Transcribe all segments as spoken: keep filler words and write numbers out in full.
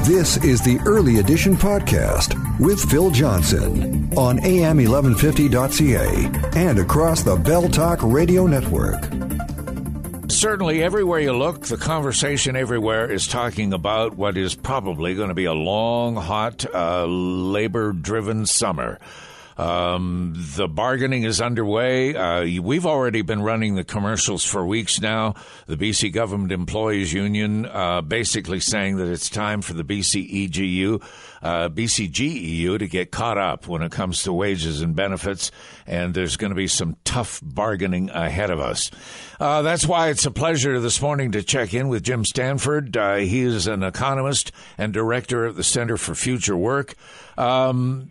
This is the Early Edition Podcast with Phil Johnson on A M eleven fifty dot C A and across the Bell Talk Radio Network. Certainly, everywhere you look, the conversation everywhere is talking about what is probably going to be a long, hot, uh, labor-driven summer. Um, the bargaining is underway. Uh, we've already been running the commercials for weeks now. The B C Government Employees Union uh, basically saying that it's time for the B C E G U, uh, B C G E U to get caught up when it comes to wages and benefits, and there's going to be some tough bargaining ahead of us. Uh, that's why it's a pleasure this morning to check in with Jim Stanford. Uh, he is an economist and director of the Center for Future Work. Um,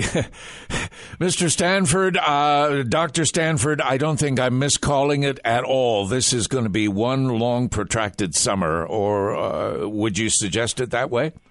Mister Stanford, uh, Doctor Stanford, I don't think I'm miscalling it at all. This is going to be one long, protracted summer, or uh, would you suggest it that way?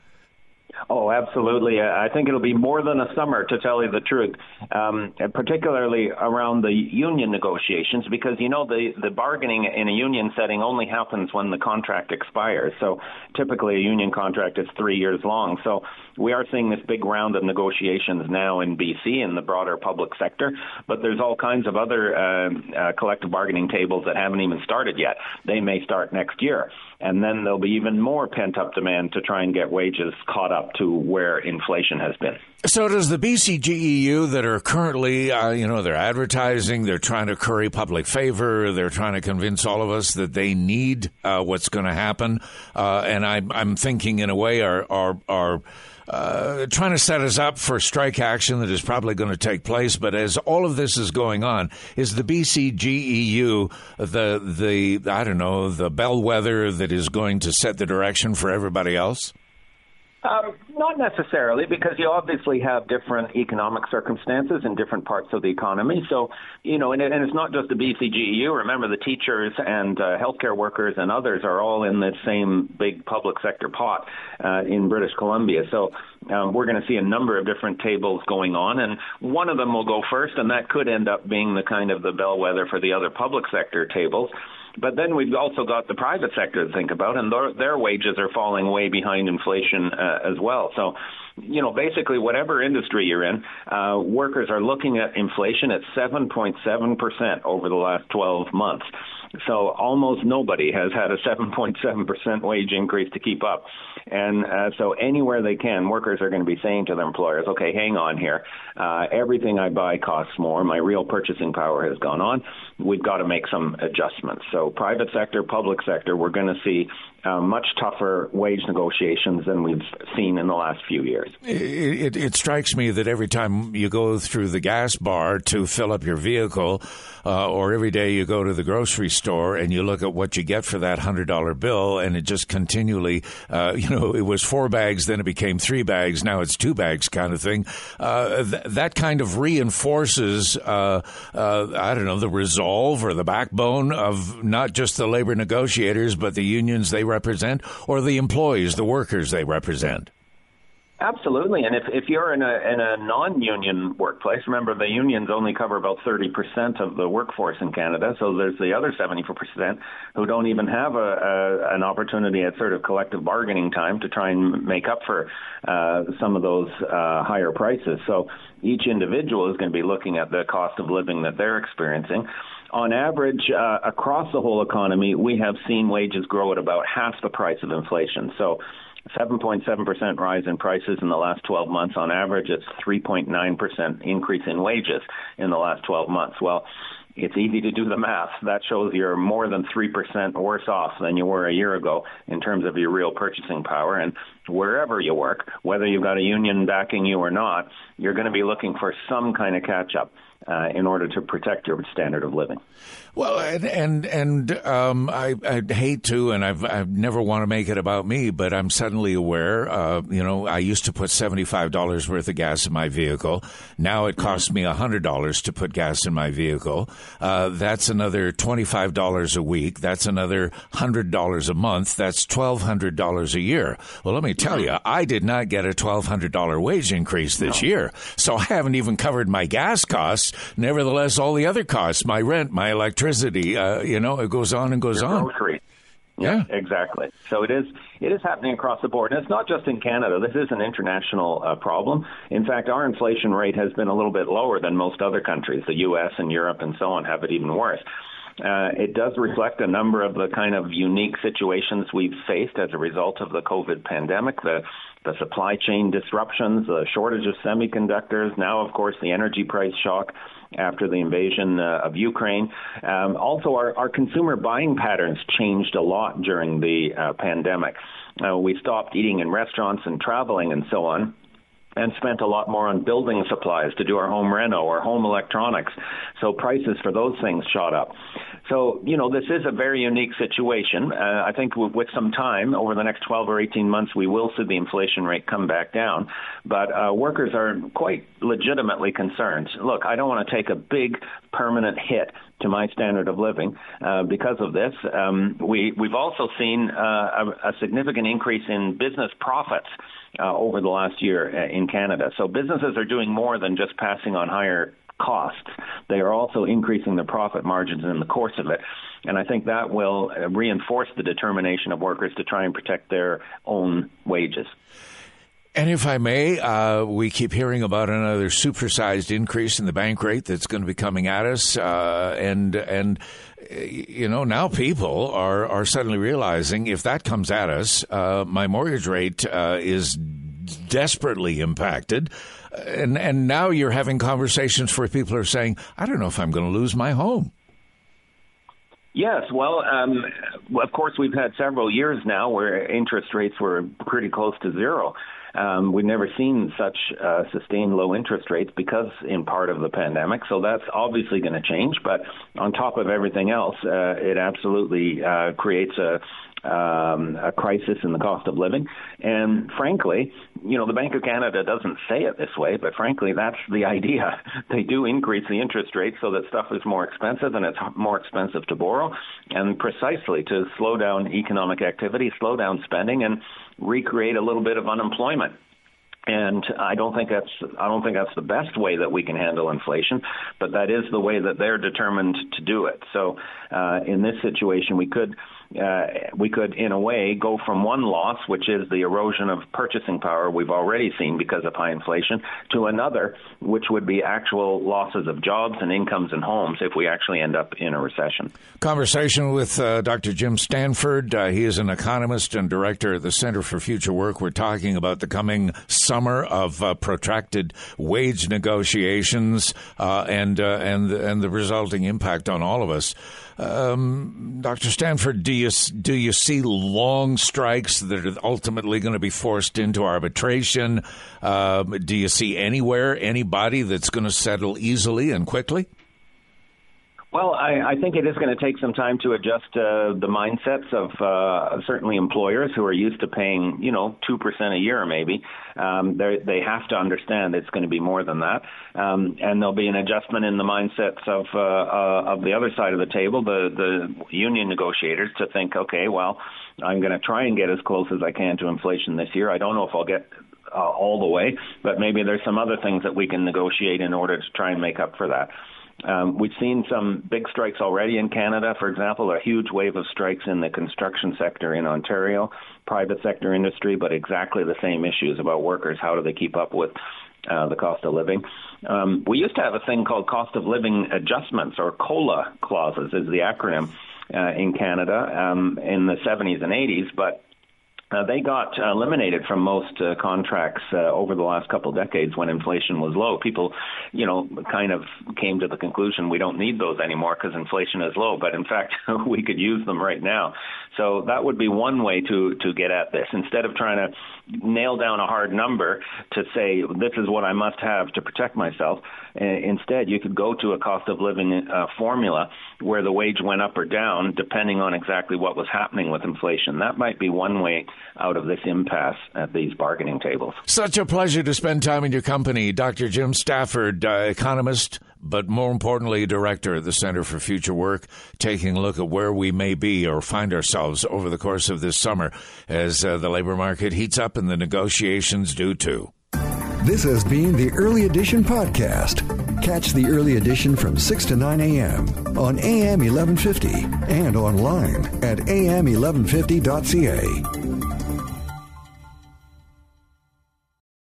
Oh, absolutely. I think it'll be more than a summer, to tell you the truth, um, particularly around the union negotiations, because, you know, the, the bargaining in a union setting only happens when the contract expires. So typically a union contract is three years long. So we are seeing this big round of negotiations now in B C in the broader public sector, but there's all kinds of other uh, uh, collective bargaining tables that haven't even started yet. They may start next year. And then there'll be even more pent-up demand to try and get wages caught up to where inflation has been. So does the B C G E U that are currently, uh, you know, they're advertising, they're trying to curry public favor, they're trying to convince all of us that they need uh, what's going to happen. Uh, and I, I'm thinking in a way are are are Uh, trying to set us up for strike action that is probably going to take place. But as all of this is going on, is the B C G E U the, the I don't know, the bellwether that is going to set the direction for everybody else? Um, not necessarily, because you obviously have different economic circumstances in different parts of the economy. So, you know, and, and it's not just the B C G E U. Remember, the teachers and uh, healthcare workers and others are all in the same big public sector pot uh, in British Columbia. So um, we're going to see a number of different tables going on, and one of them will go first, and that could end up being the kind of the bellwether for the other public sector tables. But then we've also got the private sector to think about, and their, their wages are falling way behind inflation uh, as well. So, you know, basically whatever industry you're in, uh, workers are looking at inflation at seven point seven percent over the last twelve months. So almost nobody has had a seven point seven percent wage increase to keep up. And uh, so anywhere they can, workers are going to be saying to their employers, okay, hang on here. Uh, everything I buy costs more. My real purchasing power has gone on. We've got to make some adjustments. So private sector, public sector, we're going to see uh, much tougher wage negotiations than we've seen in the last few years. It, it, it strikes me that every time you go through the gas bar to fill up your vehicle, uh, or every day you go to the grocery store and you look at what you get for that one hundred dollar bill, and it just continually, uh, you know, it was four bags, then it became three bags, now it's two bags kind of thing. Uh, th- that kind of reinforces, uh, uh, I don't know, the resolve or the backbone of not just the labor negotiators, but the unions they represent, or the employees, the workers they represent. Absolutely. And if, if you're in a in a non-union workplace, remember the unions only cover about thirty percent of the workforce in Canada. So there's the other seventy-four percent who don't even have a, a an opportunity at sort of collective bargaining time to try and make up for uh, some of those uh, higher prices. So each individual is going to be looking at the cost of living that they're experiencing. On average, uh, across the whole economy, we have seen wages grow at about half the price of inflation. So seven point seven percent rise in prices in the last twelve months. On average, it's three point nine percent increase in wages in the last twelve months. Well, it's easy to do the math. That shows you're more than three percent worse off than you were a year ago in terms of your real purchasing power. And wherever you work, whether you've got a union backing you or not, you're going to be looking for some kind of catch-up uh, in order to protect your standard of living. Well, and and, and um, I, I hate to, and I've I never want to make it about me, but I'm suddenly aware. Uh, you know, I used to put seventy-five dollars worth of gas in my vehicle. Now it costs me a hundred dollars to put gas in my vehicle. Uh, that's another twenty-five dollars a week. That's another hundred dollars a month. That's twelve hundred dollars a year. Well, let me tell you, I did not get a twelve hundred dollar wage increase this no. year, so I haven't even covered my gas costs. Nevertheless, all the other costs, my rent, my electricity. Uh, you know, it goes on and goes Your on. Grocery. Yeah, exactly. So it is it is happening across the board. And it's not just in Canada. This is an international uh, problem. In fact, our inflation rate has been a little bit lower than most other countries. The U S and Europe and so on have it even worse. Uh, it does reflect a number of the kind of unique situations we've faced as a result of the COVID pandemic, the, the supply chain disruptions, the shortage of semiconductors, now, of course, the energy price shock after the invasion uh, of Ukraine. Um, also, our, our consumer buying patterns changed a lot during the uh, pandemic. Uh, we stopped eating in restaurants and traveling and so on, and spent a lot more on building supplies to do our home reno or home electronics. So prices for those things shot up. So, you know, this is a very unique situation. Uh, I think w- with some time, over the next twelve or eighteen months, we will see the inflation rate come back down. But uh, workers are quite legitimately concerned. Look, I don't want to take a big permanent hit to my standard of living uh, because of this. Um, we, we've also seen uh, a, a significant increase in business profits uh, over the last year in Canada. So businesses are doing more than just passing on higher costs. They are also increasing their profit margins in the course of it. And I think that will reinforce the determination of workers to try and protect their own wages. And if I may, uh, we keep hearing about another supersized increase in the bank rate that's going to be coming at us. Uh, and, and you know, now people are, are suddenly realizing if that comes at us, uh, my mortgage rate uh, is desperately impacted. And and now you're having conversations where people are saying, I don't know if I'm going to lose my home. Yes, well, um, of course, we've had several years now where interest rates were pretty close to zero. Um, we've never seen such uh, sustained low interest rates because in part of the pandemic. So that's obviously going to change. But on top of everything else, uh, it absolutely uh, creates a Um, a crisis in the cost of living. And frankly, you know, the Bank of Canada doesn't say it this way, but frankly, that's the idea. They do increase the interest rate so that stuff is more expensive and it's more expensive to borrow, and precisely to slow down economic activity, slow down spending, and recreate a little bit of unemployment. And I don't think that's I don't think that's the best way that we can handle inflation, but that is the way that they're determined to do it. So uh, in this situation, we could uh, we could in a way go from one loss, which is the erosion of purchasing power we've already seen because of high inflation, to another, which would be actual losses of jobs and incomes and homes if we actually end up in a recession. Conversation with uh, Doctor Jim Stanford. Uh, he is an economist and director at the Center for Future Work. We're talking about the coming summer of uh, protracted wage negotiations uh, and uh, and and the resulting impact on all of us. Um, Doctor Stanford, do you do you see long strikes that are ultimately going to be forced into arbitration? Uh, do you see anywhere anybody that's going to settle easily and quickly? Well, I, I think it is going to take some time to adjust uh, the mindsets of uh, certainly employers who are used to paying, you know, two percent a year maybe. Um, they have to understand it's going to be more than that. Um, and there'll be an adjustment in the mindsets of uh, uh, of the other side of the table, the, the union negotiators, to think, okay, well, I'm going to try and get as close as I can to inflation this year. I don't know if I'll get uh, all the way, but maybe there's some other things that we can negotiate in order to try and make up for that. Um, we've seen some big strikes already in Canada. For example, a huge wave of strikes in the construction sector in Ontario, private sector industry, but exactly the same issues about workers. How do they keep up with uh, the cost of living? Um, we used to have a thing called cost of living adjustments, or COLA clauses is the acronym uh, in Canada um, in the seventies and eighties, but Uh, they got eliminated from most uh, contracts uh, over the last couple of decades when inflation was low. People, you know, kind of came to the conclusion we don't need those anymore because inflation is low. But in fact, we could use them right now. So that would be one way to, to get at this. Instead of trying to nail down a hard number to say this is what I must have to protect myself, uh, instead you could go to a cost of living uh, formula where the wage went up or down depending on exactly what was happening with inflation. That might be one way out of this impasse at these bargaining tables. Such a pleasure to spend time in your company, Doctor Jim Stafford, uh, economist, but more importantly, director of the Center for Future Work, taking a look at where we may be or find ourselves over the course of this summer as uh, the labor market heats up and the negotiations do too. This has been the Early Edition Podcast. Catch the early edition from six to nine a.m. on A M eleven fifty and online at A M eleven fifty dot C A.